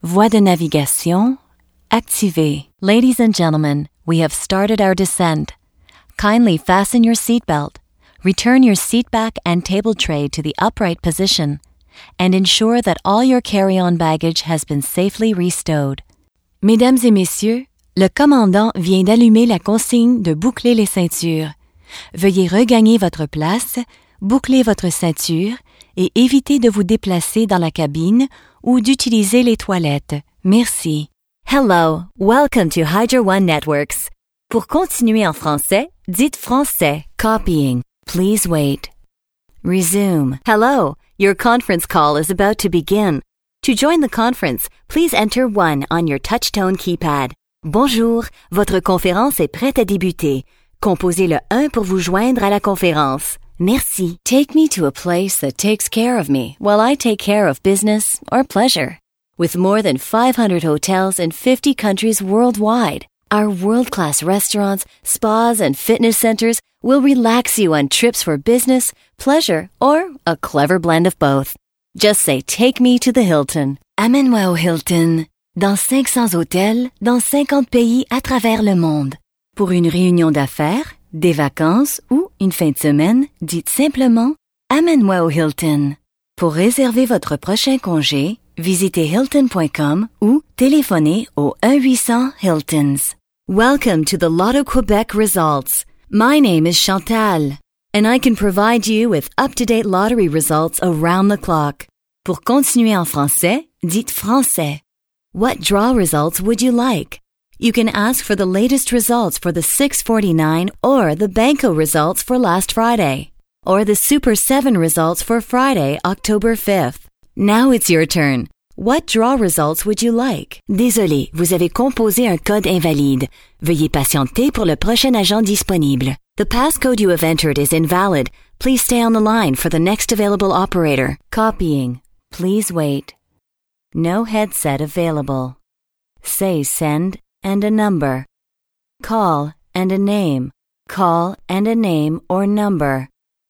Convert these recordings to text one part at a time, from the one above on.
Voie de navigation activée. Ladies and gentlemen, we have started our descent. Kindly fasten your seatbelt, return your seat back and table tray to the upright position, and ensure that all your carry-on baggage has been safely restowed. Mesdames et messieurs, le commandant vient d'allumer la consigne de boucler les ceintures. Veuillez regagner votre place, boucler votre ceinture et éviter de vous déplacer dans la cabine ou d'utiliser les toilettes. Merci. Hello, welcome to Hydro One Networks. Pour continuer en français, dites français. Copying. Please wait. Resume. Hello, your conference call is about to begin. To join the conference, please enter 1 on your touch-tone keypad. Bonjour, votre conférence est prête à débuter. Composez le 1 pour vous joindre à la conférence. Merci. Take me to a place that takes care of me while I take care of business or pleasure. With more than 500 hotels in 50 countries worldwide, our world-class restaurants, spas, and fitness centers will relax you on trips for business, pleasure, or a clever blend of both. Just say, take me to the Hilton. Amène-moi au Hilton. Dans 500 hôtels, dans 50 pays à travers le monde. Pour une réunion d'affaires, des vacances ou une fin de semaine, dites simplement « Amène-moi au Hilton ». Pour réserver votre prochain congé, visitez hilton.com ou téléphonez au 1-800-HILTONS. Welcome to the Lotto Quebec results. My name is Chantal, and I can provide you with up-to-date lottery results around the clock. Pour continuer en français, dites français. What draw results would you like? You can ask for the latest results for the 649 or the Banco results for last Friday, or the Super 7 results for Friday, October 5th. Now it's your turn. What draw results would you like? Désolé, vous avez composé un code invalide. Veuillez patienter pour le prochain agent disponible. The passcode you have entered is invalid. Please stay on the line for the next available operator. Copying. Please wait. No headset available. Say send and a number. Call and a name. Call and a name or number.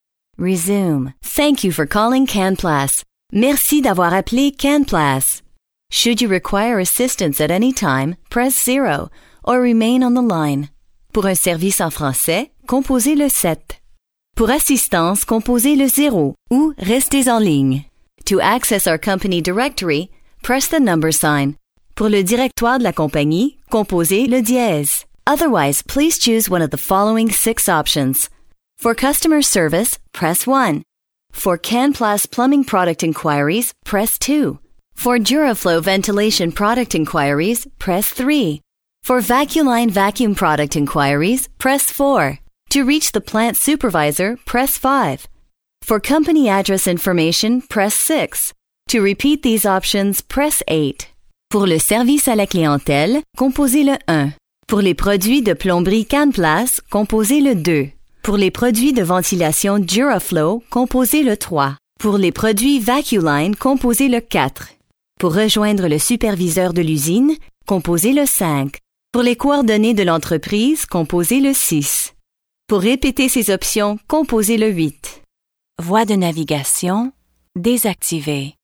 Resume. Thank you for calling CanPlace. Merci d'avoir appelé CanPlace. Should you require assistance at any time, press 0 or remain on the line. Pour un service en français, composez le 7. Pour assistance, composez le 0 ou restez en ligne. To access our company directory, press the number sign. Pour le directoire de la compagnie, composez le dièse. Otherwise, please choose one of the following 6 options. For customer service, press 1. For CanPlace plumbing product inquiries, press 2. For Duraflow ventilation product inquiries, press 3. For Vaculine vacuum product inquiries, press 4. To reach the plant supervisor, press 5. For company address information, press 6. To repeat these options, press 8. Pour le service à la clientèle, composez le 1. Pour les produits de plomberie CanPlace, composez le 2. Pour les produits de ventilation Duraflow, composez le 3. Pour les produits Vaculine, composez le 4. Pour rejoindre le superviseur de l'usine, composez le 5. Pour les coordonnées de l'entreprise, composez le 6. Pour répéter ces options, composez le 8. Voie de navigation désactivée.